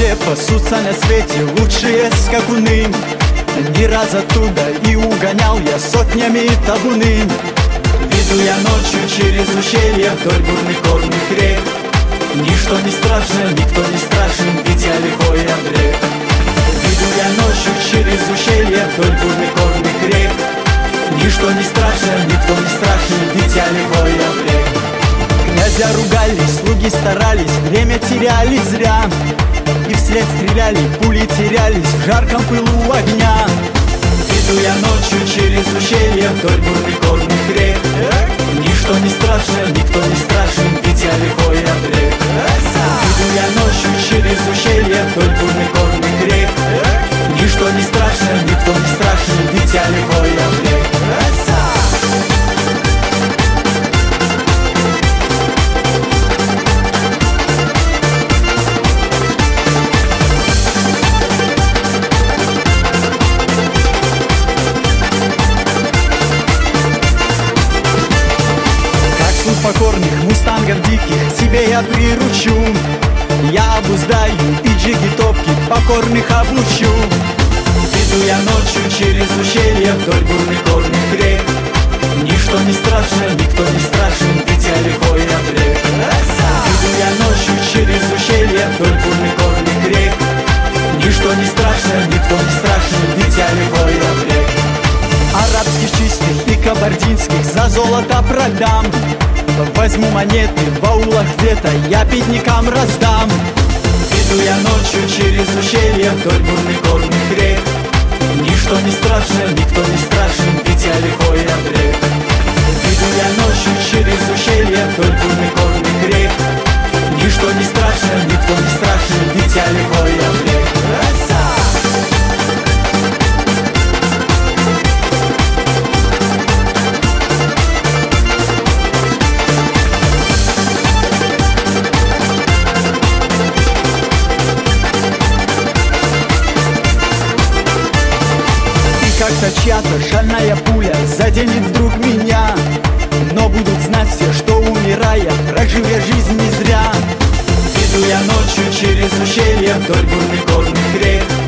где пасутся на свете лучшие скакуны. Не раз оттуда и угонял я сотнями табуны. Иду я ночью через ущелье вдоль бурных горных рек. Ничто не страшно, никто не страшен, ведь я лихой Андрей. Иду я ночью через ущелье вдоль бурных горных рек. Ничто не страшно, никто не страшен, ведь я лихой Андрей. Князя ругались, слуги старались, время теряли зря. И вслед стреляли, пули терялись в жарком пылу огня. Иду я ночью через ущелье вдоль бурных горных рек. Ничто не страшно, никто не страшен, ведь я лихой Андрей. Иду я ночью через ущелье вдоль бурных горных рек. Ничто не страшно, никто не страшен, ведь я лихой Андрей. Покорных мустангов диких себе я приручу. Я обуздаю и джигитовки покорных обучу. Иду я ночью через ущелье вдоль бурных горных рек. Ничто не страшно, никто не страшен, ведь я лихой Андрей. Иду я ночью через ущелье вдоль бурных горных рек. Ничто не страшно, никто не страшен, ведь я лихой Андрей. Арабских чистых и кабардинских за золото продам. Возьму монеты в аулах где-то, я беднякам раздам. Иду я ночью через ущелье вдоль бурных горных рек. Ничто не страшно, никто не страшен, ведь я лихой Андрей. Иду я ночью через ущелье вдоль бурных горных рек. Ничто не страшно, никто не страшен, ведь я лихой Андрей. Как-то чья-то шальная пуля заденет вдруг меня. Но будут знать все, что умирая, прожил я жизнь не зря. Иду я ночью через ущелье вдоль бурных горных рек.